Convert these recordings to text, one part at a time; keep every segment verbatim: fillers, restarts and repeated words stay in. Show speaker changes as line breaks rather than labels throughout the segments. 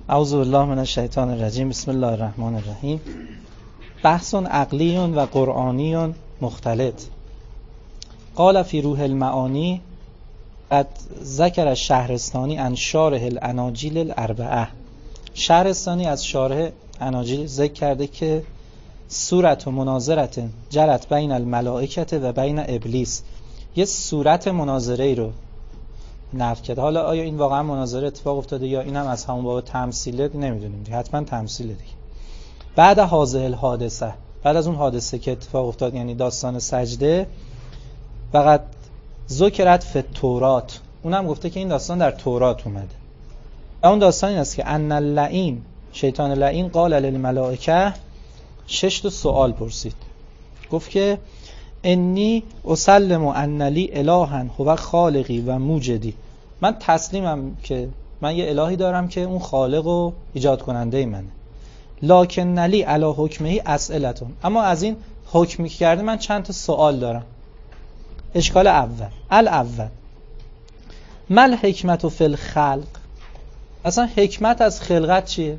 اعوذ بالله من الشیطان الرجیم. بسم الله الرحمن الرحیم. بحث عقلی و قرآنی مختلط. قال فی روح المعانی قد ذکر الشهرستانی عن شارح الاناجیل الاربعه. شهرستانی از شارح اناجیل ذکر کرده که صورت و مناظرت جرت بین الملائکه و بین ابلیس، یه صورت مناظره ای رو نفی کرده. حالا آیا این واقعا مناظره اتفاق افتاده یا این هم از همون باب تمثیله نمیدونیم، حتما تمثیله دیگه. بعد هذه الحادثه، بعد از اون حادثه که اتفاق افتاد، یعنی داستان سجده، فقط ذکرت فی التورات، اونم گفته که این داستان در تورات اومده. و اون داستان این است که ان اللعین، شیطان لعین، قال للملائکه، شش تا سوال پرسید. گفت که انی اسلم ان لی الها هو خالقی و موجدی، من تسلیمم که من یه الهی دارم که اون خالق و ایجاد کننده منه. لکن لی علی حکمه اسئلتون، اما از این حکمی که کرده من چند تا سوال دارم. اشکال اول، الاول مل حکمت فی الخلق، اصلا حکمت از خلقت چیه؟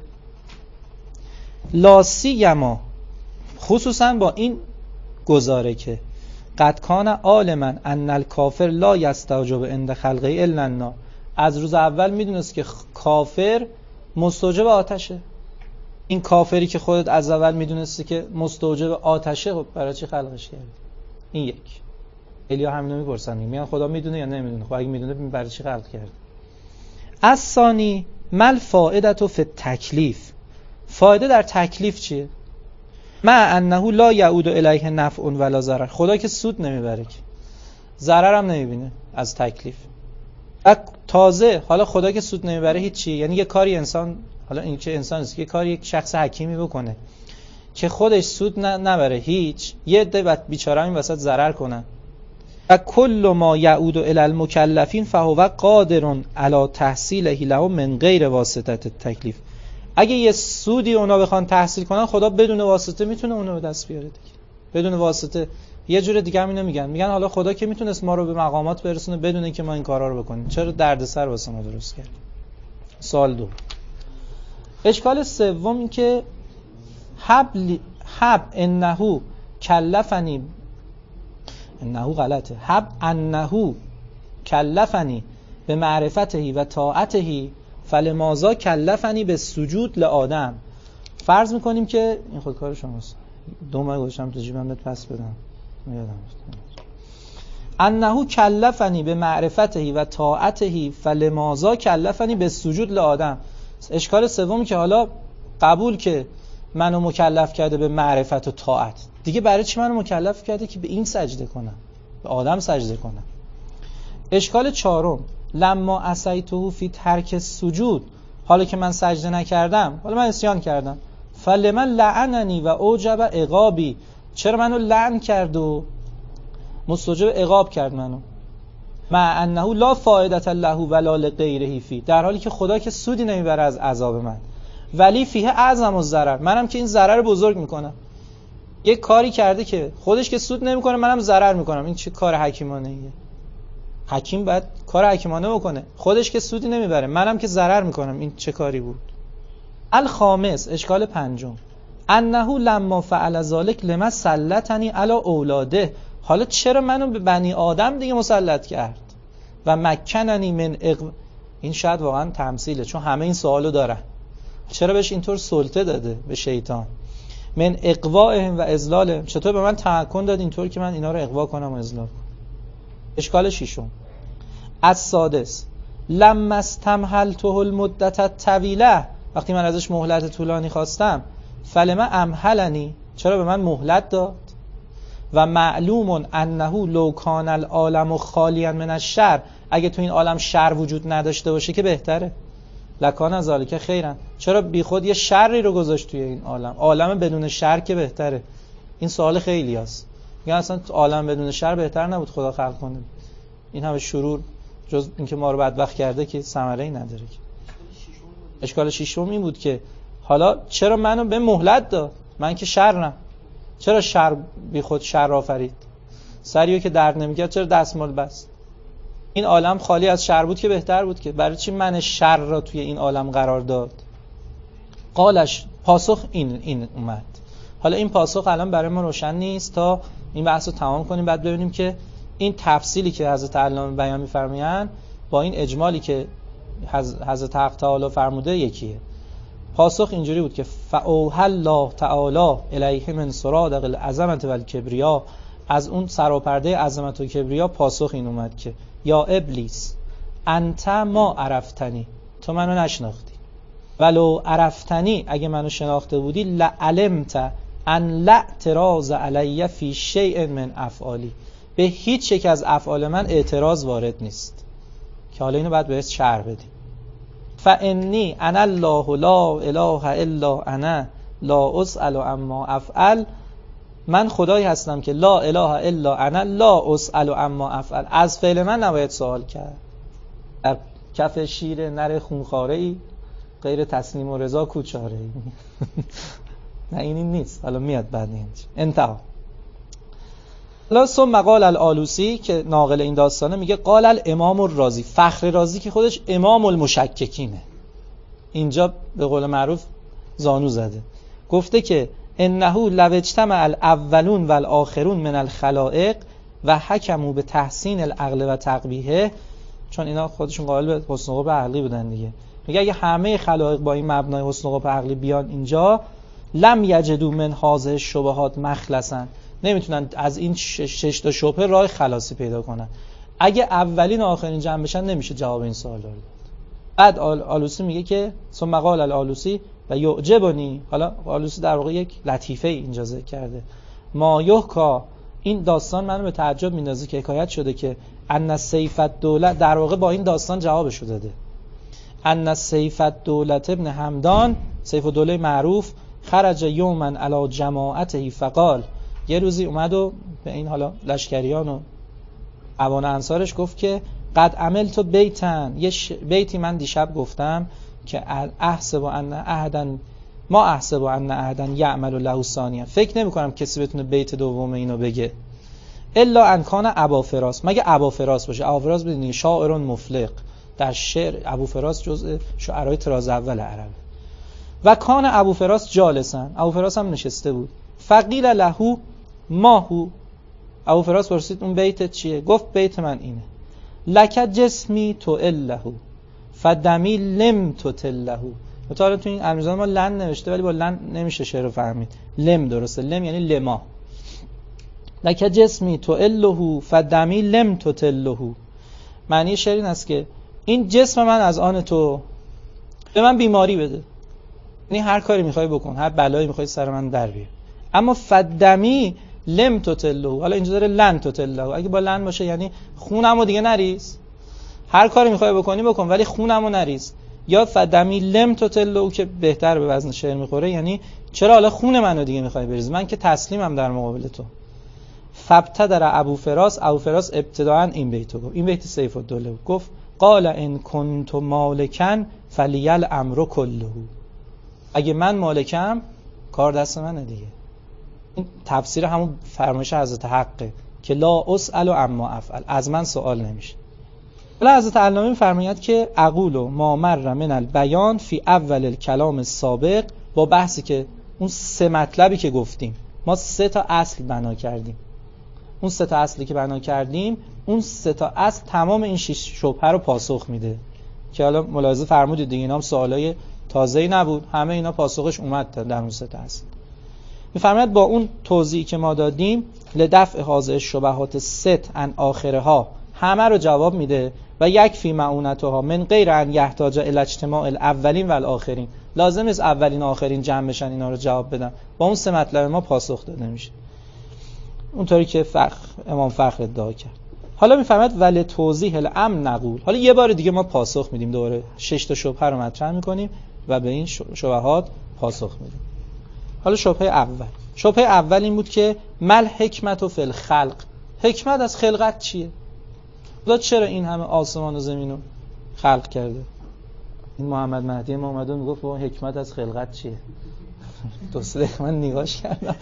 لا سیما، خصوصا با این گزاره که قد کان عالما ان الکافر لا یستوجب عند خلقه الا النار، از روز اول میدونست که کافر مستوجب آتشه. این کافری که خودت از اول میدونستی که مستوجب آتشه، خب برای چی خلقش کردی؟ این یک. الیا همینو میپرسن، میگن خدا میدونه یا نمیدونه؟ خب اگه میدونه برای چی خلق کرد؟ از ثانی مل فائدتو فی التکلیف، فایده در تکلیف چیه؟ مع انه لا یعود الیه نفع ولا ضرر، خدا که سود نمیبره که ضرر هم نمیبینه از تکلیف. و تازه حالا خدا که سود نمیبره هیچی، یعنی یه کاری انسان، حالا این که انسان است، یه کاری یک شخص حکیمی بکنه که خودش سود نبره هیچ، یه عده بیچاره این وسط ضرر کنن. و کل ما یعود الی المکلفین فهو قادر علی تحصیله له من غیر واسطه التکلیف، اگه یه سودی اونا بخوان تحصیل کنن، خدا بدون واسطه میتونه اونو به دست بیاره دیگه. بدون واسطه. یه جور دیگه هم اینو میگن، میگن حالا خدا که میتونست ما رو به مقامات برسونه بدون اینکه ما این کارا رو بکنیم، چرا دردسر واسه ما درست کرد؟ سوال دو. اشکال سوم این که حب حب انه کلفنی، انه غلطه، حب انه کلفنی به معرفته و طاعته فلمازا کلفنی به سجود لآدم. فرض میکنیم که این خودکار شماست، دو ماه گذاشتم تو جیبم بهت پس بدم، یادم رفت. انه کلفنی به معرفته و طاعته فلمازا کلفنی به سجود لآدم. اشکال سومی که حالا قبول که منو مکلف کرده به معرفت و طاعت، دیگه برای چی منو مکلف کرده که به این سجده کنم، به آدم سجده کنم؟ اشکال چهارم لما عصیته فی ترک سجود، حالا که من سجده نکردم، حالا من عصیان کردم، فلمن لعننی و اوجب عقابی، چرا منو لعن کرد و مستوجب عقاب کرد منو؟ مع انه لا فائدة له ولا لغیره فی، در حالی که خدا که سودی نمیبره از عذاب من، ولی فیه اعظم الضرر، منم که این ضرر بزرگ میکنم. یک کاری کرده که خودش که سود نمیکنه، منم ضرر میکنم. این چه کار حکیمانه ایه؟ حکیم باید کار حکیمانه بکنه، خودش که سودی نمیبره، منم که ضرر میکنم. این چه کاری بود؟ الخامس، اشکال پنجم، انه لما فعل ذلک لما سلطنی علی اولاده، حالا چرا منو به بنی آدم دیگه مسلط کرد؟ و مکننی من اقو... این شاید واقعا تمثیله، چون همه این سوالو دارن، چرا بهش اینطور سلطه داده به شیطان؟ من اقوائهم و اذلالهم، چطور به من تمکن داد اینطور که من اینا رو اقوا کنم و اذلال کنم؟ اشکال ششم، السادس لما استمهلته المدت الطویله، وقتی من ازش مهلت طولانی خواستم، فلما امهلنی، چرا به من مهلت داد؟ و معلوم انه لو کان العالم خالیا من الشر، اگه تو این عالم شر وجود نداشته باشه که بهتره. لکان ذالک خیرا، چرا بی خود یه شری رو گذاشت توی این عالم؟ عالم بدون شر که بهتره. این سوال خیلی هست، میگن اصلا عالم بدون شر بهتر نبود خدا خلق کنه؟ این همه شرور جز اینکه ما رو بدبخت کرده که ثمره‌ای نداره. اشکال ششم این بود که حالا چرا منو به مهلت داد؟ من که شرم، چرا شر بی خود شر آفرید؟ سریو که درد نمیکرد چرا دستمال بست؟ این عالم خالی از شر بود که بهتر بود که، برای چی من شر را توی این عالم قرار داد؟ قالش پاسخ این این اومد. حالا این پاسخ الان برای ما روشن نیست تا این بحث رو تمام کنیم، بعد ببینیم که این تفصیلی که حضرت علامه بیان می‌فرمایند با این اجمالی که حضرت حق تعالی فرموده یکیه. پاسخ اینجوری بود که فاوحى الله تعالی الیه من سرادق العظمه و الکبریا، از اون سراپرده عظمت و کبریا پاسخ این اومد که یا ابلیس انت ما عرفتنی، تو منو نشناختی، ولو عرفتنی، اگه منو شناخته بودی، لعلمت ان لا اعتراض علی فی شیء من افعالی، به هیچ یک از افعال من اعتراض وارد نیست. که حالا اینو بعد بهش شرح بدیم. فانی انا الله لا اله الا انا لا اسأل عما افعل، من خدایی هستم که لا اله الا انا لا اسأل عما افعل، از فعل من نباید سوال کرد. در کف شیر نر خونخواره ای غیر تسلیم و رضا کوچاره ای. نه این, این نیست، حالا میاد بعد اینجا انتها. حالا ثم قال الآلوسی که ناقل این داستانه میگه قال الامام الرازی، فخر رازی که خودش امام المشککینه، اینجا به قول معروف زانو زده، گفته که انه لو اجتمع الاولون والآخرون من الخلائق و حکموا به تحسین العقل و تقبیحه، چون اینا خودشون قائل به حسن قبح عقلی بودن دیگه، میگه اگه همه خلائق با این مبنای حسن قبح عقلی بیان اینجا، لم یجدوا من هذه الشبهات مخلصا، نمیتونن از این شش تا شبهه راه خلاصی پیدا کنن. اگه اولین و آخرین جمع بشن نمیشه جواب این سوال داد. بعد آلوسی میگه که ثم قال الآلوسی و یعجبنی، حالا آلوسی در واقع یک لطیفه اینجا ذکر کرده، ما یحکا، این داستان منو به تعجب میندازه که حکایت شده که ان سیف الدوله، در واقع با این داستان جوابشو داده، ان سیف الدوله ابن همدان، سیف الدوله معروف، خرج یوما علی جماعته فقال، یه روزی اومد و به این حالا لشکریان و اوان انصارش گفت که قد عملت بیتن، یه ش... بیتی من دیشب گفتم که احسب ان احدا ما احسب ان احدا یعمل له ثانیا، فکر نمی کنم کسی بتونه بیت دوم اینو بگه الا ان کان ابا فراس، مگه ابا فراس باشه. ابا فراس بدونید شاعر مفلق، در شعر ابو فراس جزء شعرای طراز اول عربه. و کان ابو فراس جالسن، ابو فراس هم نشسته بود. فقیل له ما هو، ابو فراس پرسید اون بیت چیه؟ گفت بیت من اینه، لک جسمی تو اله فدمی لم تو تله. مثلا تو این امیرزان ما لن نوشته ولی با لن نمیشه شعر رو فهمید، لم درسته، لم یعنی لما، لک جسمی تو اله فدمی لم تو تله، معنی شعر این است که این جسم من از آن تو، به من بیماری بده، یعنی هر کاری میخوای بکن، هر بلایی میخوای سر من در بیار، اما فدمی لم تتلو، حالا اینجا داره لن تتلو، اگه با لن باشه یعنی خونمو دیگه نریز، هر کاری میخوای بکنی بکن ولی خونمو نریز. یا فدمی لم تتلو که بهتر به وزن شعر میخوره، یعنی چرا حالا خون منو دیگه میخوای بریز، من که تسلیمم در مقابل تو. فابتدر ابو فراس، ابو فراس ابتداء این بیتو گفت، این بیت سیف الدوله گفت قال ان كنت مالکا فلیل امر كله، اگه من مالکم کار دست منه دیگه. این تفسیر همون فرمایش حضرت حقه که لا اسأل عما افعل، از من سوال نمیشه. حالا حضرت علامه میفرماید که اقول ما مر من البیان فی اول الکلام السابق، با بحثی که اون سه مطلبی که گفتیم، ما سه تا اصل بنا کردیم، اون سه تا اصلی که بنا کردیم، اون سه تا اصل تمام این شش شبهه رو پاسخ میده که حالا ملاحظه فرمودید دیگه، اینا هم سوالای تازه‌ای نبود، همه اینا پاسخش اومد در اون سه تا اصل. میفرماید با اون توضیحی که ما دادیم لدفع هذه الشبهات ست ان آخرها، همه رو جواب میده و یک فی معونتها من غیر ان یحتاج الی اجتماع الاولین و الاخرین، لازم نیست اولین و آخرین جمع بشن اینا رو جواب بدن، با اون سه مطلب ما پاسخ داده میشه، اونطوری که فخر امام فخر ادعا کرد. حالا میفرماید ولی توضیح الامر نقول، حالا یه بار دیگه ما پاسخ میدیم، دوباره شش تا شبهه رو مطرح میکنیم و به این شبهات پاسخ میدیم. حالا شبهه اول، شبهه اول این بود که مل حکمت و فی الخلق، حکمت از خلقت چیه؟ خدا چرا این همه آسمان و زمین رو خلق کرده؟ این محمد مهدی ما اومد و میگفت با حکمت از خلقت چیه؟ دو سه دقیقه من نگاش کردم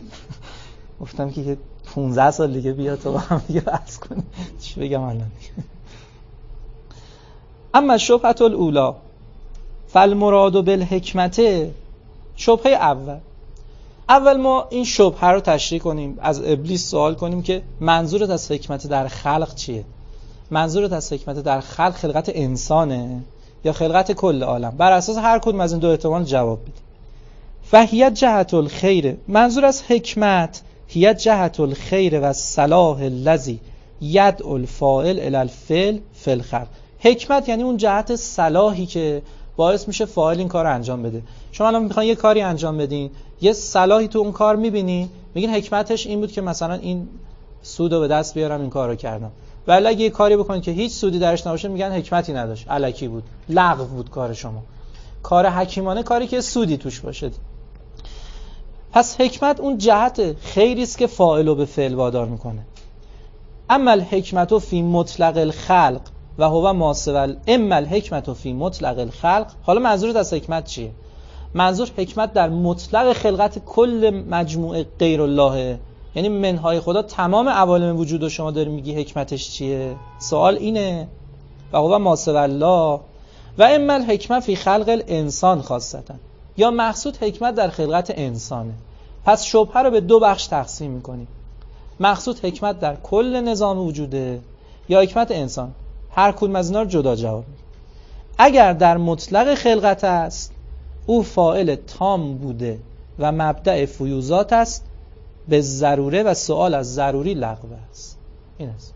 گفتم که پونزده سال دیگه بیا تو با هم دیگه بحث کنیم، چی بگم الان دیگه. اما شبهه الاولا، فالمراد بالحکمت، شبهه اول اول ما این شبهه رو تشریح کنیم، از ابلیس سوال کنیم که منظورت از حکمت در خلق چیه؟ منظورت از حکمت در خلق خلقت انسانه یا خلقت کل عالم؟ بر اساس هر کدوم از این دو احتمال جواب بدیم. فهیت جهت الخیر، منظور از حکمت هیت جهت الخیر و صلاح الذی یدعو الفاعل الی الفعل فی الخلق. حکمت یعنی اون جهت صلاحی که باعث میشه فاعل این کار رو انجام بده. شما الان میخواین یه کاری انجام بدین، یه صلاحی تو اون کار میبینی، میگین حکمتش این بود که مثلا این سودو به دست بیارم این کارو کردم. ولی اگه یه کاری بکنید که هیچ سودی درش نباشه میگن حکمتی نداشت، الکی بود، لغو بود کار شما. کار حکیمانه کاری که سودی توش باشه. پس حکمت اون جهت خیری است که فاعل رو به فعل وادار میکنه. اما الحکمت فی مطلق الخلق و هو ما سوى اما الحکمت فی مطلق الخلق. حالا منظورت از حکمت چیه؟ منظور حکمت در مطلق خلقت کل مجموعه غیر الله، یعنی منهای خدا تمام عوالم وجود رو شما داری میگی حکمتش چیه؟ سوال اینه. و هو ما سوى الله و اما الحکمت فی خلق الانسان خاصتا، یا مقصود حکمت در خلقت انسانه. پس شبهه رو به دو بخش تقسیم میکنیم، مقصود حکمت در کل نظام وجوده یا حکمت انسان. هر کدوم از اینا رو جدا جواب میدیم. اگر در مطلق خلقت است، او فاعل تام بوده و مبدأ فیوزات است به ضروره و سؤال از ضروری لغو است. این است.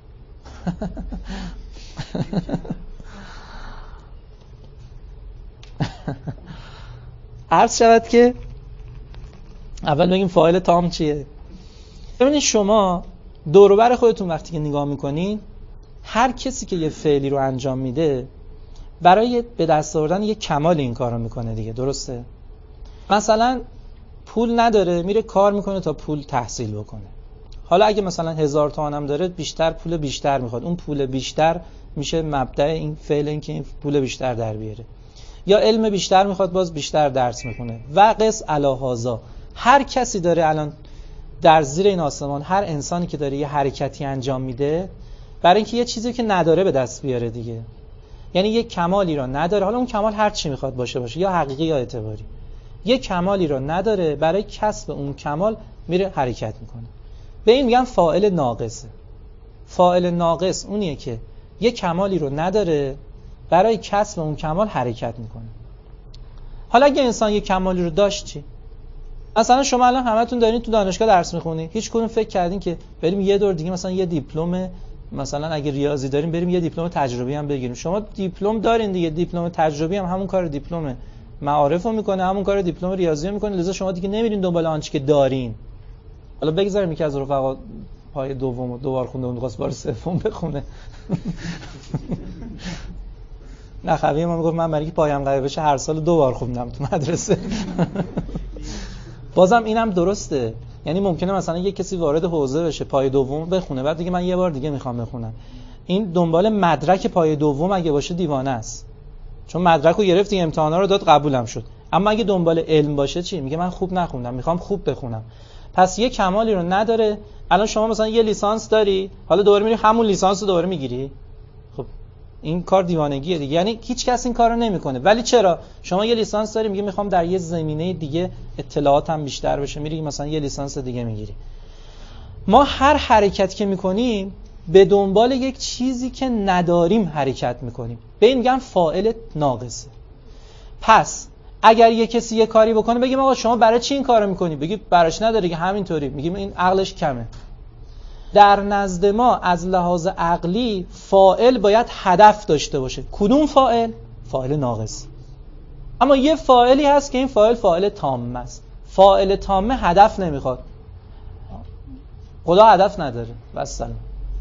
عرض شود که اول بگیم فاعل تام چیه. ببینید شما دور و بر خودتون وقتی که نگاه میکنین، هر کسی که یه فعلی رو انجام میده برای به دست آوردن یه کمال این کارو میکنه دیگه، درسته؟ مثلا پول نداره میره کار میکنه تا پول تحصیل بکنه. حالا اگه مثلا هزار تومان هم داره بیشتر پول بیشتر میخواد، اون پول بیشتر میشه مبدأ این فعل، این که این پول بیشتر در بیاره. یا علم بیشتر میخواد باز بیشتر درس میخونه و قص علی هذا. هر کسی داره الان در زیر این آسمان، هر انسانی که داره یه حرکتی انجام میده برای اینکه یه چیزی که نداره به دست بیاره دیگه، یعنی یه کمالی را نداره. حالا اون کمال هر چی میخواد باشه باشه، یا حقیقی یا اعتباری، یه کمالی را نداره، برای کسب اون کمال میره حرکت میکنه. به این میگن فاعل ناقصه. فاعل ناقص اونیه که یه کمالی رو نداره، برای کسب اون کمال حرکت میکنه. حالا اگه انسان یه کمالی رو داشت چی؟ مثلا شما الان همتون دارین تو دانشگاه درس میخونین، هیچ کدوم فکر کردین که بریم یه دور دیگه مثلا یه دیپلم، مثلا اگه ریاضی داریم بریم یه دیپلم تجربی هم بگیریم؟ شما دیپلم دارین دیگه، دیپلم تجربی هم همون کار دیپلم معارف رو میکنه، همون کار دیپلم ریاضی رو میکنه، لذا شما دیگه نمیرین دنبال آنچه که دارین. حالا بگذاریم یکی از رفقا پای دومو دوبار خونده اون خواست بار سوم بخونه. نه خویه ما میگفت من برای اینکه پایم قوی بشه هر سال دو بار خوندم تو مدرسه. بازم اینم درسته، یعنی ممکنه مثلا یه کسی وارد حوزه بشه پای دوم بخونه، بعد دیگه من یه بار دیگه میخوام بخونم. این دنبال مدرک پای دوم اگه باشه دیوانه است، چون مدرک رو گرفت دیگه، امتحانا رو داد قبولم شد. اما اگه دنبال علم باشه چی؟ میگه من خوب نخوندم میخوام خوب بخونم. پس یه کمالی رو نداره. الان شما مثلا یه لیسانس داری، حالا دوباره میری همون لیسانس رو دوباره میگیری، خب این کار دیوانگیه دیگه. یعنی هیچ کس این کارو نمیکنه. ولی چرا شما یه لیسانس داری میگه میخوام در یه زمینه دیگه اطلاعاتم بیشتر بشه، میری مثلا یه لیسانس دیگه میگیری. ما هر حرکت که میکنیم به دنبال یک چیزی که نداریم حرکت میکنیم، به این میگن فاعل ناقصه. پس اگر یه کسی یه کاری بکنه بگیم آقا شما برای چی این کارو میکنی؟ بگی براش نداره که همینطوری، میگیم این عقلش کمه. در نزد ما از لحاظ عقلی فاعل باید هدف داشته باشه. کدوم فاعل؟ فاعل ناقص. اما یه فاعلی هست که این فاعل فاعل تام است. فاعل تامه هدف نمیخواد. خدا هدف نداره. والسلام.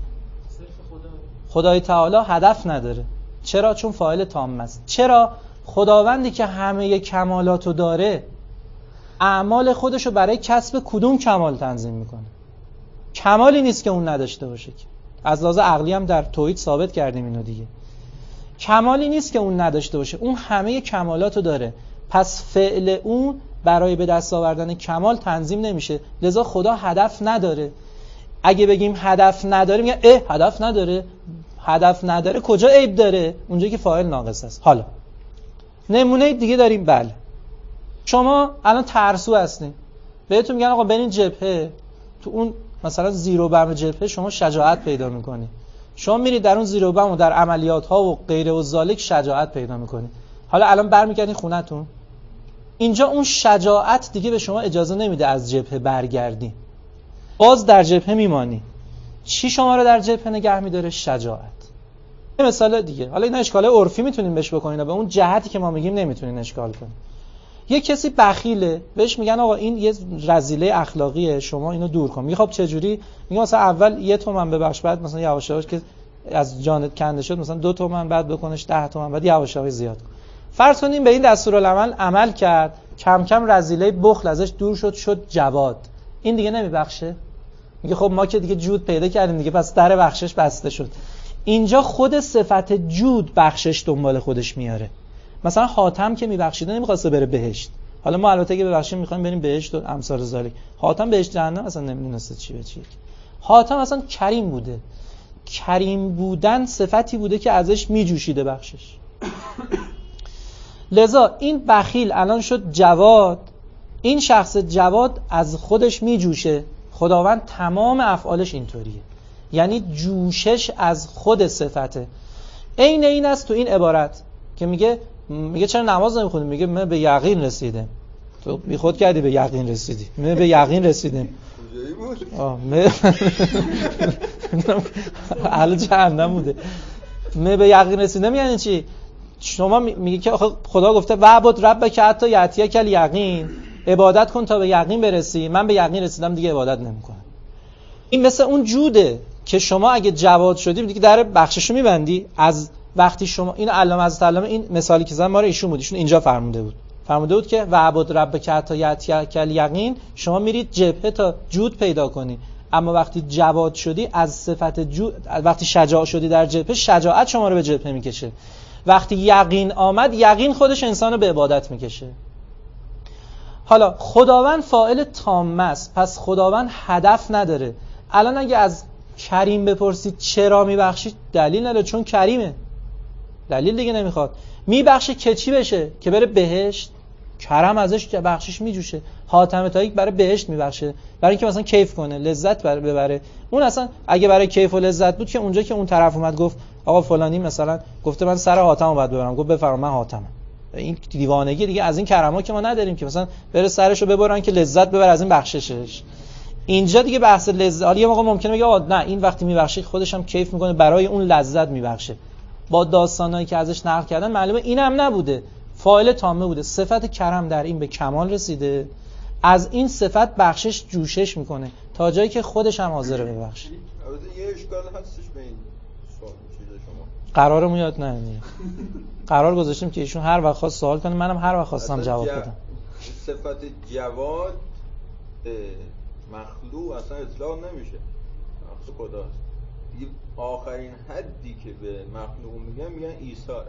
خدای تعالی هدف نداره. چرا؟ چون فاعل تام است. چرا؟ خداوندی که همه کمالاتو داره اعمال خودشو برای کسب کدوم کمال تنظیم میکنه؟ کمالی نیست که اون نداشته باشه. که از لحاظ عقلی هم در توحید ثابت کردیم اینو دیگه. کمالی نیست که اون نداشته باشه، اون همه کمالاتو داره. پس فعل اون برای به دست آوردن کمال تنظیم نمیشه، لذا خدا هدف نداره. اگه بگیم هدف نداره میگن اه هدف نداره. هدف نداره کجا عیب داره؟ اونجایی که فاعل ناقص است. حالا نمونه دیگه داریم. بله شما الان ترسو هستین، بهتون میگن آقا برین جبهه، تو اون مثلا زیرو بم جبهه شما شجاعت پیدا میکنی، شما میرید در اون زیرو بم و در عملیات ها و غیره و ذالک شجاعت پیدا میکنی. حالا الان برمیگردین خونتون، اینجا اون شجاعت دیگه به شما اجازه نمیده از جبهه برگردی، باز در جبهه میمانی. چی شما رو در جبهه نگه میداره؟ شجاعت. یه مثال دیگه، حالا این اشکال عرفی میتونین بهش بکنین، به اون جهتی که ما میگیم نمیتونین اشکال کنین. یه کسی بخیله، بهش میگن آقا این یه رذیله اخلاقیه، شما اینو دور کن. میگه خب چه جوری؟ میگه مثلا اول یه تومن ببخش، بعد مثلا یواش یواش که از جانت کنده شد مثلا دو تومن، بعد بکنش ده تومن، بعد یواش یواش زیاد کن. فرض کنیم به این دستورالعمل عمل کرد، کم کم رذیله بخل ازش دور شد، شد جواد. این دیگه نمیبخشه؟ میگه خب ما که دیگه جود پیدا کردیم دیگه، پس در بخشش بسته شد. اینجا خود صفت جود بخشش دنبال خودش میاره. مثلا حاتم که میبخشیده نمیخواسته بره بهشت، حالا ما البته که ببخشیم میخوایم بریم بهشت و امثال ذالک. حاتم بهشت جهنم اصلا نمیدونسته چی به چیه. حاتم اصلا کریم بوده، کریم بودن صفتی بوده که ازش میجوشیده بخشش. لذا این بخیل الان شد جواد، این شخص جواد از خودش میجوشه. خداوند تمام افعالش اینطوریه، یعنی جوشش از خود صفته. عین این است تو این عبارت که میگه میگه چرا نماز نمیخونی؟ میگه من به یقین رسیدم. تو بی خود کردی به یقین رسیدی. من به یقین رسیدم. آه من اهل جهنم بوده. من به یقین رسیدم یعنی چی؟ شما میگه که خدا گفته وعبد ربک حتی یأتیک الیقین، عبادت کن تا به یقین برسی. من به یقین رسیدم دیگه عبادت نمیکنم. این مثل اون جوده که شما اگه جواد شدی دیگه در بخششو میبندی. از وقتی شما این علامه حضرت علامه این مثالی که زدن ما رو ایشون بود، ایشون اینجا فرموده بود فرموده بود که وعبد ربک حتی یأتیک الیقین، شما میرید جبهه تا جود پیدا کنی. اما وقتی جواد شدی از صفت جود، وقتی شجاع شدی در جبهه، شجاعت شما رو به جبهه میکشه. وقتی یقین آمد، یقین خودش انسان رو به عبادت میکشه. حالا خداوند فاعل تامه است، پس خداوند هدف نداره. الان اگه از کریم بپرسید چرا میبخشید، دلیل نداره، چون کریمه، دلیل دیگه نمیخواد. میبخشه که چی بشه؟ که بره بهشت. کرم ازش بخشش میجوشه. حاتم طایی برای بهشت میبخشه، برای اینکه مثلا کیف کنه، لذت ببره. اون اصلا اگه برای کیف و لذت بود که اونجا که اون طرف اومد گفت آقا فلانی مثلا گفته من سر حاتمو باید ببرم، گفت بفرما من حاتمم. این دیوانگی دیگه از این کرما که ما نداریم که مثلا بره سرشو ببرن که لذت ببره از این بخششش. اینجا دیگه بحث لذت. حالا یه موقع ممکنه بگه آقا نه این وقتی میبخشه خودش هم کیف میکنه، برای اون لذت میبخشه. با داستانایی که ازش نقل کردن معلومه اینم نبوده، فاعل تامه بوده. صفت کرم در این به کمال رسیده، از این صفت بخشش جوشش میکنه تا جایی که خودش هم حاضره ببخشه.
البته یه اشکال هستش به این سوال چیز شما.
قرارمون یاد نمیاد. قرار گذاشتیم که ایشون هر وقت خواست سوال کنه، منم هر وقت خواستم جواب بدم.
صفت جواد مخلوق اصلا اطلاق نمیشه، مخلوق خداست. آخرین حدی که به مخلوق میگن میگن ایثاره.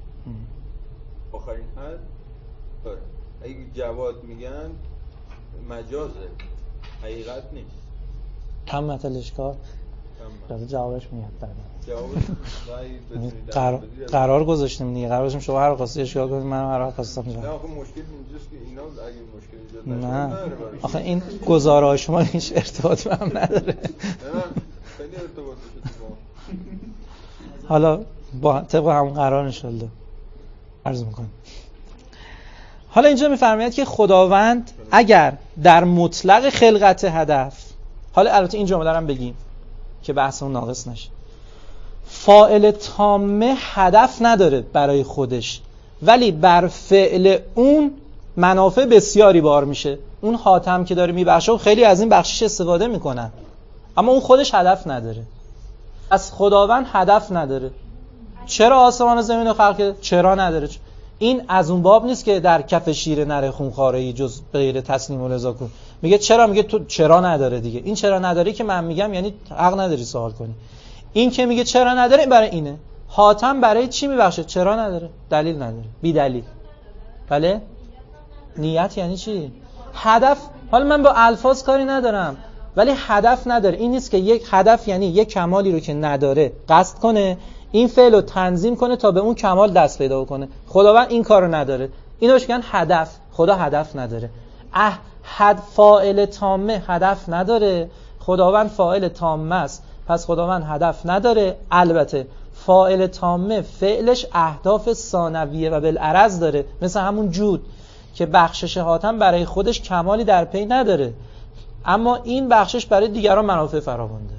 آخرین حد داره. اگه جواد میگن مجازه، حقیقت نیست.
تمت الاشکال. تمت جوابش میاد بعد.
جوابش
قرار قرار گذاشتیم دیگه. قرار گذاشتیم شما هر خاصی اشکال کنید، منم هر خاصم جواب.
نه آخه مشکل اینجاست که اینا اگه مشکل ایجاد
نشه نه آخه این گزاره‌های شما هیچ ارتباطی هم نداره.
نه خیلی ارتباط داره با
حالا با طبق همون قرار انشالله عرض میکنم. حالا اینجا میفرماید که خداوند اگر در مطلق خلقت هدف، حالا البته این جمله رو هم بگیم که بحثمون ناقص نشه، فاعل تامه هدف نداره برای خودش، ولی بر فعل اون منافع بسیاری بار میشه. اون حاتم که داره میبخشه و خیلی از این بخشش استفاده میکنن، اما اون خودش هدف نداره. از خداوند هدف نداره. چرا آسمان و زمین رو خلق کرد؟ چرا نداره. این از اون باب نیست که در کف شیر نره خونخواره‌ای جز غیر تسلیم و رضا کن. میگه چرا؟ میگه تو چرا نداره دیگه. این چرا نداره که من میگم یعنی حق نداری سوال کنی. این که میگه چرا نداره برای اینه. حاتم برای چی میبخشه؟ چرا نداره؟ دلیل نداره. بی دلیل. بله؟ نیت یعنی چی؟ هدف. حالا من با الفاظ کاری ندارم، ولی هدف نداره. این نیست که یک هدف یعنی یک کمالی رو که نداره قصد کنه، این فعل رو تنظیم کنه تا به اون کمال دست پیدا کنه. خداوند این کارو نداره. اینو میگن هدف. خدا هدف نداره. اه حد فاعل تامه هدف نداره. خداوند فاعل تامه است. پس خداوند هدف نداره. البته فاعل تامه فعلش اهداف ثانویه و بالعرض داره، مثل همون جود که بخشش حاتم برای خودش کمالی در پی نداره، اما این بخشش برای دیگران منافع فراوان داره.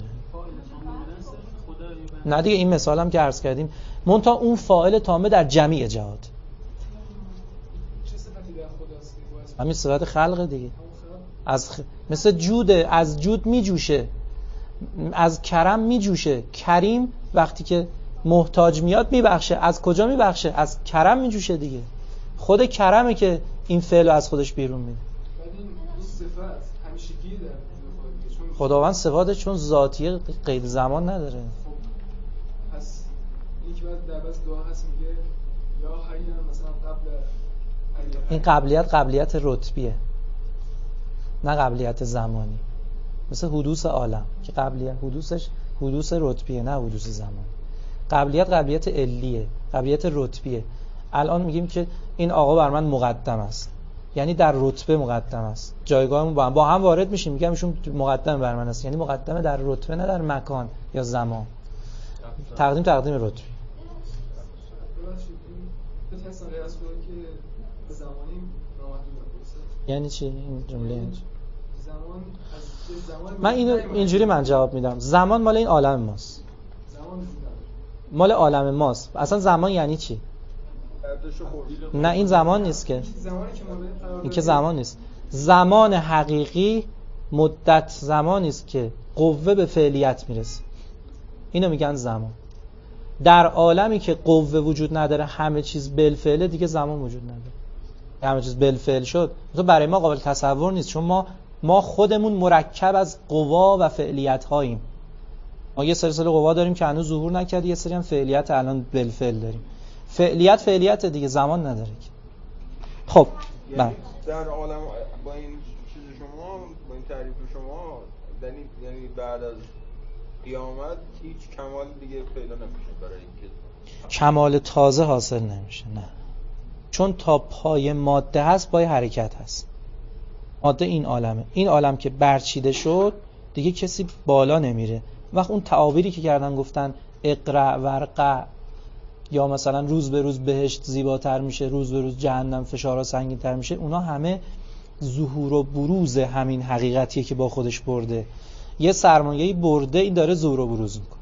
نه دیگه، این مثال هم که عرض کردیم، منتها اون فاعل تامه در جمیع جهات.
چه صفتی در خداست؟
همین صفت خلق دیگه. از خ... مثل جوده، از جود می جوشه، از کرم می جوشه. کریم وقتی که محتاج میاد میبخشه. از کجا میبخشه؟ از کرم می جوشه دیگه. خود کرمه که این فعل از خودش بیرون میده.
ولی این صفت همیشگی در خداست.
خداوند صفاتش چون ذاتیه قید زمان نداره.
خب پس این که بعد در بس دعا هست میگه یا حیان مثلا قبل
این قبلیت قبلیت رتبیه، نه قبلیت زمانی. مثل حدوث عالم که قبلیت حدوثش حدوث رتبیه، نه حدوث زمان. قبلیت قبلیت علیه، قبلیت رتبیه. الان میگیم که این آقا بر من مقدم است، یعنی در رتبه مقدم است. جایگاهمون با هم با هم وارد میشیم، میگم ایشون مقدم بر من است، یعنی مقدمه در رتبه نه در مکان یا زمان. تقدیم تقدیم رتبی.
ببخشید این دو تست غیر از خدا که زمانی نامحدود است.
یعنی چی این جمله؟ یعنی چی؟
زمان از زمان
من اینو اینجوری من جواب میدم. زمان مال این عالم ماست.
زمان
مال عالم ماست. اصلا زمان یعنی چی؟ نه این زمان نیست که. این که زمان نیست. زمان حقیقی مدت زمانی است که قوه به فعلیت میرسه. اینو میگن زمان. در عالمی که قوه وجود نداره، همه چیز بالفعل، دیگه زمان وجود نداره. همه چیز بالفعل شد، تو برای ما قابل تصور نیست، چون ما ما خودمون مرکب از قوا و فعلیت هاییم. ما یه سلسله قوا داریم که هنوز ظهور نکرده، یه سری هم فعلیت الان بالفعل داریم. فعلیت فعلیت دیگه، زمان نداره. خب
یعنی در عالم با این چیز شما، با این تعریف شما، یعنی یعنی بعد از قیامت هیچ کمال دیگه پیدا نمیشه برای اینکه
کمال تازه حاصل نمیشه. نه، چون تا پای ماده هست پای حرکت هست. ماده این عالمه. این عالم که برچیده شد دیگه کسی بالا نمیره. وقت اون تعابیری که کردن گفتن اقرع ورقع، یا مثلا روز به روز بهشت زیباتر میشه، روز به روز جهنم فشارها سنگین‌تر میشه، اونا همه ظهور و بروز همین حقیقتیه که با خودش برده. یه سرمایه‌ای برده، این داره ظهور و بروز میکنه.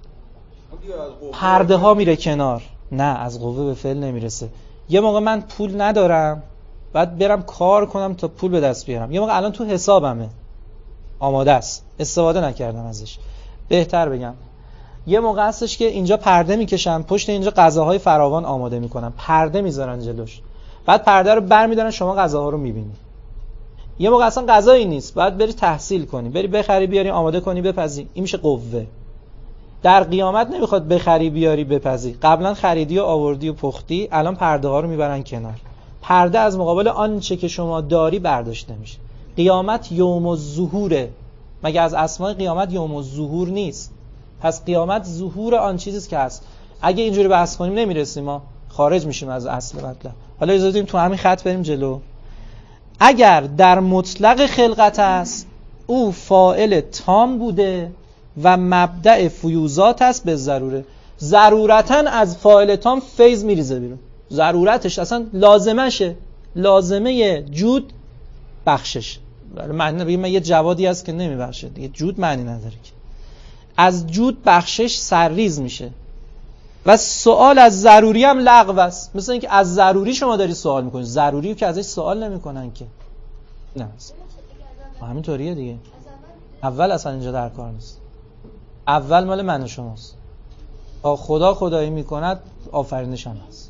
پرده ها میره کنار. نه، از قوه به فعل نمیرسه. یه موقع من پول ندارم، بعد برم کار کنم تا پول به دست بیارم. یه موقع الان تو حسابمه، آماده است، استفاده نکردم ازش. بهتر بگم یه موقع هستش که اینجا پرده میکشن، پشت اینجا غذاهای فراوان آماده میکنن، پرده میذارن جلوش، بعد پرده رو برمیدارن، شما غذاها رو میبینی. یه موقع اصلا غذایی نیست، بعد بری تحصیل کنی، بری بخری بیاری آماده کنی بپزی، این میشه قوه. در قیامت نمیخواد بخری بیاری بپزی، قبلا خریدی و آوردی و پختی، الان پرده ها رو میبرن کنار. پرده از مقابل آنچه که شما داری برداشته میشه. قیامت یوم الظهوره. مگه از اسماء قیامت یوم الظهور نیست؟ پس قیامت ظهور آن چیزیست که هست. اگه اینجوری بحث کنیم نمیرسیم، ما خارج میشیم از اصل مطلب. حالا اجازه بدیم تو همین خط بریم جلو. اگر در مطلق خلقت است، او فاعل تام بوده و مبدأ فیوزات است به ضروره. ضرورتاً از فاعل تام فیض میریزه بیرون. ضرورتش اصلا لازمشه. لازمه جود بخشش. معنی بگیم یه جوادی هست که نمیبخشه دیگه، جود معنی نداره که. از جود بخشش سرریز میشه. و سوال از ضروری هم لغو است. مثل اینکه از ضروری شما داری سوال میکنی، ضروری که ازش سوال نمیکنن که. نه همینطوریه دیگه. اول اصلا اینجا در کار نیست. اول مال من و شماست. تا خدا خدایی میکند آفرینش هم هست.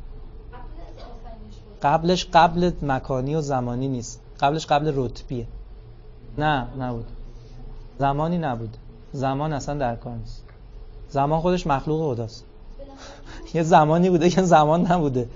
قبلش قبل مکانی و زمانی نیست. قبلش قبل رتبیه. نه نبود. زمانی نبود. زمان اصلا در کار نیست. زمان خودش مخلوق خداست. یه زمانی بوده که زمان نبوده.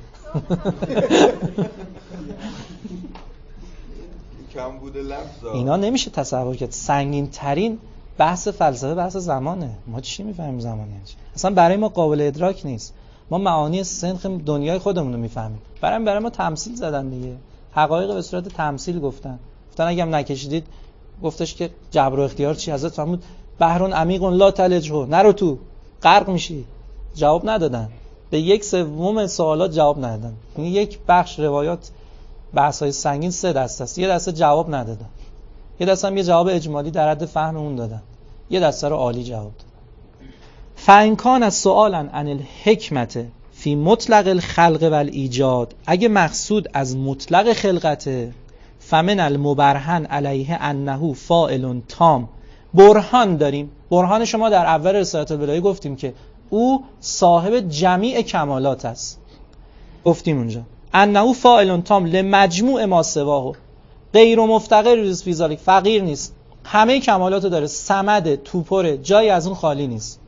کم بوده لفظ.
اینا نمیشه تصور کرد. سنگین ترین بحث فلسفه بحث زمانه. ما چی میفهمیم زمانه؟ اصلا برای ما قابل ادراک نیست. ما معانی سنخ دنیای خودمون رو میفهمیم. برای برای ما تمثیل زدن دیگه. حقایق به صورت تمثیل گفتن. گفتن اگه هم نکشیدید، گفتش که جبر و اختیار چی؟ حضرت فرمود بحرون عمیق لا تلجه، نرو تو، غرق میشی. جواب ندادن. به یک سوم سوالات جواب ندادن. یعنی یک بخش روایات بحث‌های سنگین سه دسته است. یه دسته جواب ندادن. یه دسته هم یه جواب اجمالی در حد فهم اون دادن. یه دسته رو عالی جواب دادن. فإن کان سؤالا عن الحکمت فی مطلق الخلق و الایجاد، اگه مقصود از مطلق خلقته، فمن المبرهن علیه انه فاعل تام، برهان داریم. برهان شما در اول رسالة البلایه گفتیم که او صاحب جمیع کمالات است. گفتیم اونجا انه فاعل تام لمجموع ما سواه، غیر و مفتقر فی ذلک، فقیر نیست، همه کمالاتو داره، صمد، توپره، جایی از اون خالی نیست.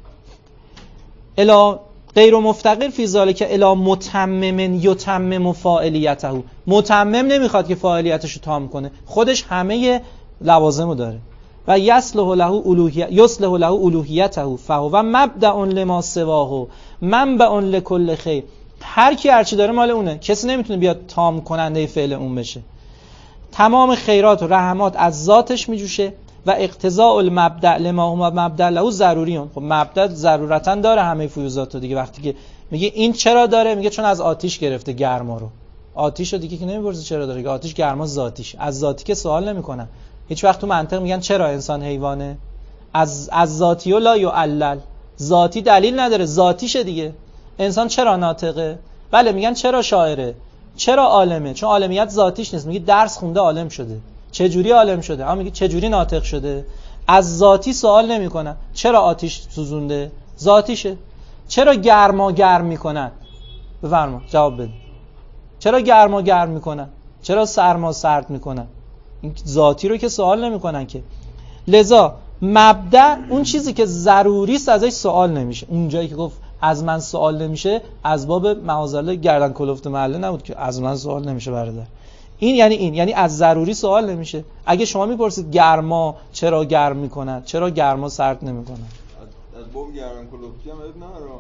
الا غیر و مفتقر فی ذلک الا متمم یتمم فاعلیته، متمم نمیخواد که فاعلیتشو تام کنه، خودش همه لوازمو داره. و یصلح له الوهیت یصلح له الوهیته فهو مبدأ لما سواه منبع لكل خیر. هر کی هر چی داره مال اونه، کسی نمیتونه بیاد تام کننده فعل اون بشه. تمام خیرات و رحمات از ذاتش میجوشه. و اقتضاء المبدأ لما هو مبدأ له ضروریون. خب مبدأ ضرورتاً داره همه فیوزاتو دیگه. وقتی که میگه این چرا داره، میگه چون از آتیش گرفته گرما رو. آتیشو دیگه که نمیپرسه چرا داره، که آتیش گرما ذاتیش، از ذاتی که سوال نمیکنن. هیچ وقت تو منطق میگن چرا انسان حیوانه، از از ذاتی و لا یعلل، ذاتی دلیل نداره، ذاتیشه دیگه. انسان چرا ناطقه؟ بله میگن چرا شاعره، چرا عالمه، چون عالمیت ذاتیش نیست. میگه درس خونده عالم شده. چه جوری عالم شده؟ اما میگه چه جوری ناطق شده؟ از ذاتی سوال نمیکنن. چرا آتیش سوزونده؟ ذاتیشه. چرا گرما گرم میکنن؟ بفرما جواب بده. چرا گرما گرم میکنن؟ چرا سرما سرد میکنن؟ این ذاتی رو که سوال نمیکنن که. لذا مبدأ اون چیزی که ضروری است ازش سوال نمیشه. اون جایی که گفت از من سوال نمیشه، از باب معاذالله گردن کلفت محله نبود که از من سوال نمیشه برادر. این یعنی این یعنی از ضروری سوال نمیشه. اگه شما میپرسید گرما چرا گرم میکنن، چرا گرما سرد نمیکنن،
از باب گردن کلفتی هم اب نرو.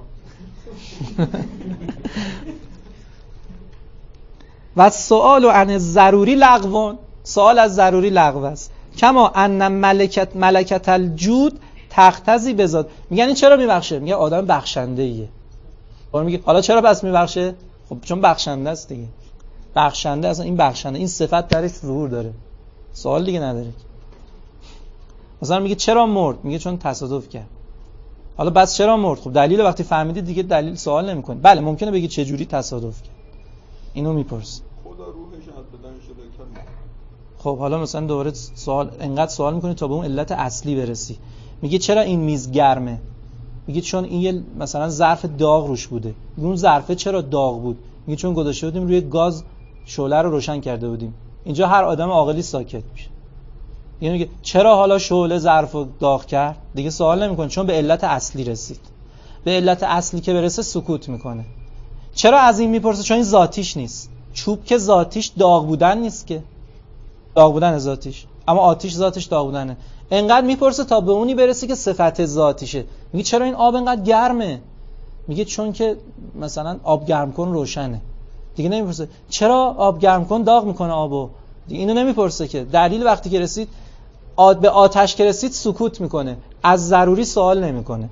و سوال عن ضروری لغو، سوال از ضروری لغو است. کما ان ملکت ملکت الجود تقتضی بذات. میگن این چرا میبخشه؟ میگه آدم بخشنده ایه. اون میگه حالا چرا پس میبخشه؟ خب چون بخشنده است دیگه. بخشنده، اصلا این بخشنده، این صفت درش ظهور داره، سوال دیگه نداره. مثلا میگه چرا مرد؟ میگه چون تصادف کرد. حالا بس چرا مرد؟ خب دلیل وقتی فهمیدید دیگه دلیل سوال نمیکنه. بله ممکنه بگی چه جوری تصادف کرد، اینو میپرس.
خدا روحش از بدن شده کرد.
خب حالا مثلا دوباره سوال، انقدر سوال میکنی تا به اون علت اصلی برسی. میگه چرا این میز گرمه؟ میگه چون این یه مثلا ظرف داغ روش بوده. اون ظرفه چرا داغ بود؟ میگه چون گذاشته بودیم روی گاز شعله رو روشن کرده بودیم. اینجا هر آدم عاقلی ساکت میشه. یعنی میگه چرا حالا شعله ظرف رو داغ کرد؟ دیگه سوال نمیکنه، چون به علت اصلی رسید. به علت اصلی که برسه سکوت میکنه. چرا از این میپرسه؟ چون این ذاتیش نیست. چوب که ذاتیش داغ بودن نیست که، داغ بودن ذاتیش، اما آتیش ذاتش داغ بودنه. انقدر میپرسه تا به اونی برسه که صفت ذاتیشه. میگه چرا این آب انقدر گرمه؟ میگه چون که مثلا آب گرم کن روشنه. دیگه نمیپرسه چرا آب گرم کن داغ میکنه آبو. دیگه اینو نمیپرسه که. دلیل وقتی که رسید آد به آتش که رسید سکوت میکنه، از ضروری سوال نمیکنه.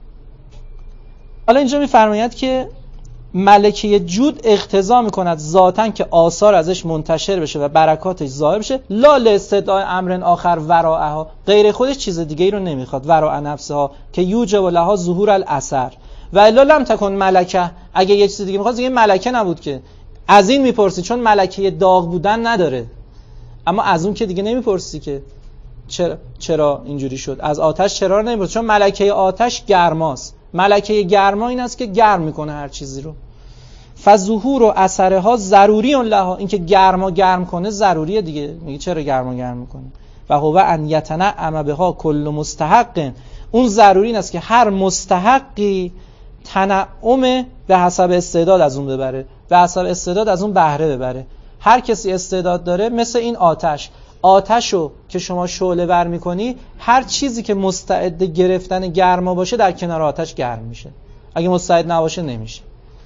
حالا اینجا میفرماید که ملکه جود اقتضا میکند ذاتاً که آثار ازش منتشر بشه و برکاتش ظاهر بشه، لا لاستدعاء امر آخر وراءها، غیر خودش چیز دیگه ای رو نمیخواد، وراء نفسها که یوجب لها ظهور الاثر و الا لم تکن ملکه. اگه یه چیز دیگه میخواد دیگه ملکه نبود که. از این میپرسی چون ملکه داغ بودن نداره، اما از اون که دیگه نمیپرسی که چرا چرا اینجوری شد. از آتش چرا نمیپرسی؟ چون ملکه آتش گرماست. ملکه گرما این است که گرم میکنه هر چیزی رو. فظهور و اثرها ضروری لها، این که گرما گرم کنه ضروریه دیگه. میگه چرا گرما گرم میکنه؟ و هو ان یتنعم بها کل مستحق، اون ضروری این است که هر مستحقی تنعم به حسب استعداد از اون ببره، به حسب استعداد از اون بهره ببره. هر کسی استعداد داره، مثل این آتش، آتشو که شما شعله ور میکنی، هر چیزی که مستعد گرفتن گرما باشه در کنار آتش گرم میشه، اگه مستعد نباشه نمیشه.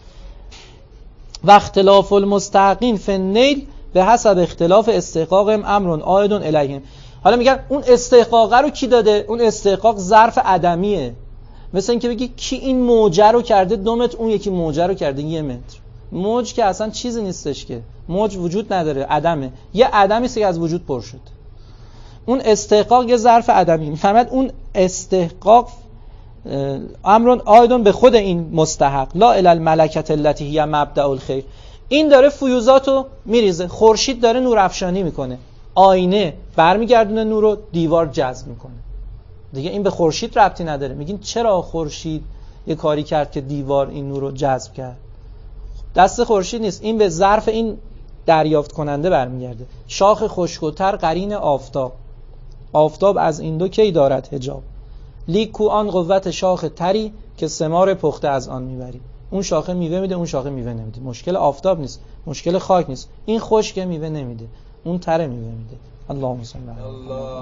و اختلاف المستحقین فی النیل به حسب اختلاف استحقاقهم امر عائد الیهم. حالا میگن اون استحقاق رو کی داده؟ اون استحقاق ظرف عدمیه. مثل اینکه بگی کی این موجه رو کرده دو متر، اون یکی موجه رو کرده یه متر. موج که اصلا چیزی نیستش، که موج وجود نداره، عدمه، یه عدمی است که از وجود پر شد. اون استحقاق یه ظرف عدمی. میفهمد اون استحقاق امرون آیدون به خود این مستحق، لا الی الملکه التي هی مبدأ الخیر. این داره فیوزاتو میریزه، خورشید داره نور افشانی میکنه، آینه برمیگردونه نور رو، دیوار جذب میکنه. دیگه این به خورشید ربطی نداره. میگین چرا خورشید یه کاری کرد که دیوار این نور رو جذب کرد؟ دست خورشید نیست، این به ظرف این دریافت کننده برمیگرده. شاخ خشک‌تر قرین آفتاب، آفتاب از این دو کی دارد حجاب. لیکو آن قوت شاخ تری که ثمار پخته از آن میبری. اون شاخه میوه میده، اون شاخه میوه نمیده. مشکل آفتاب نیست، مشکل خاک نیست. این خشک میوه نمیده، اون تره میوه میده. اللهم صل علی